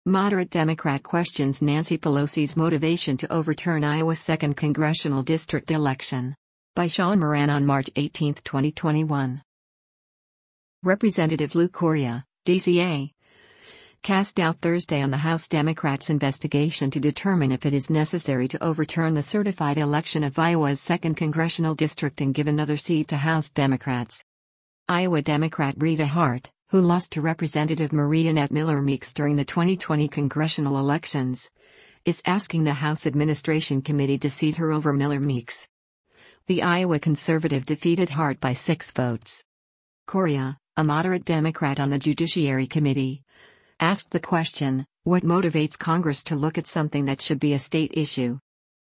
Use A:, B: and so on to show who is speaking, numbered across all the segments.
A: Moderate Democrat questions Nancy Pelosi's motivation to overturn Iowa's 2nd congressional district election. By Sean Moran on March 18, 2021. Representative Lou Coria, DCA, cast doubt Thursday on the House Democrats' investigation to determine if it is necessary to overturn the certified election of Iowa's 2nd congressional district and give another seat to House Democrats. Iowa Democrat Rita Hart, who lost to Representative Marie Annette Miller Meeks during the 2020 congressional elections, is asking the House Administration Committee to seat her over Miller Meeks. The Iowa conservative defeated Hart by 6 votes. Coria, a moderate Democrat on the Judiciary Committee, asked the question, "What motivates Congress to look at something that should be a state issue?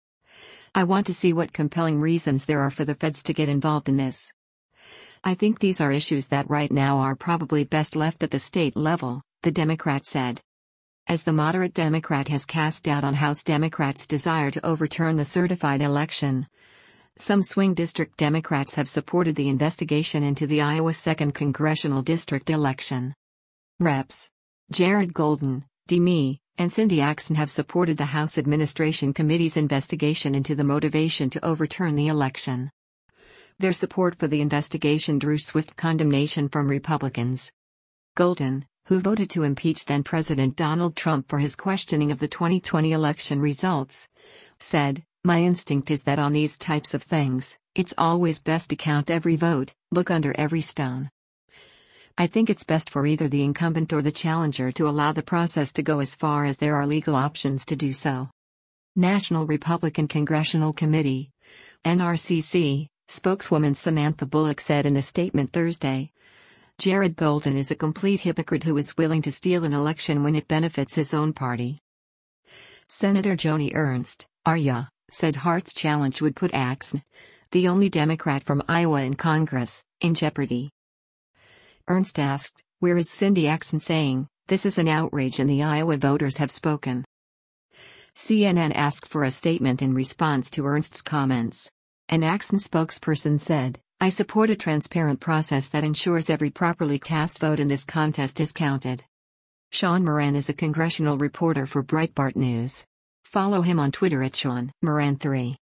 A: I want to see what compelling reasons there are for the feds to get involved in this. I think these are issues that right now are probably best left at the state level," the Democrat said. As the moderate Democrat has cast doubt on House Democrats' desire to overturn the certified election, some swing district Democrats have supported the investigation into the Iowa 2nd congressional district election. Reps. Jared Golden, DeMee, and Cindy Axson have supported the House Administration Committee's investigation into the motivation to overturn the election. Their support for the investigation drew swift condemnation from Republicans. Golden, who voted to impeach then-President Donald Trump for his questioning of the 2020 election results, said, "My instinct is that on these types of things, it's always best to count every vote, look under every stone. I think it's best for either the incumbent or the challenger to allow the process to go as far as there are legal options to do so." National Republican Congressional Committee, NRCC, spokeswoman Samantha Bullock said in a statement Thursday, "Jared Golden is a complete hypocrite who is willing to steal an election when it benefits his own party." Senator Joni Ernst, Arya, said Hart's challenge would put Axson, the only Democrat from Iowa in Congress, in jeopardy. Ernst asked, "Where is Cindy Axson saying, 'This is an outrage and the Iowa voters have spoken'?" CNN asked for a statement in response to Ernst's comments. An Axson spokesperson said, "I support a transparent process that ensures every properly cast vote in this contest is counted." Sean Moran is a congressional reporter for Breitbart News. Follow him on Twitter at Sean Moran3.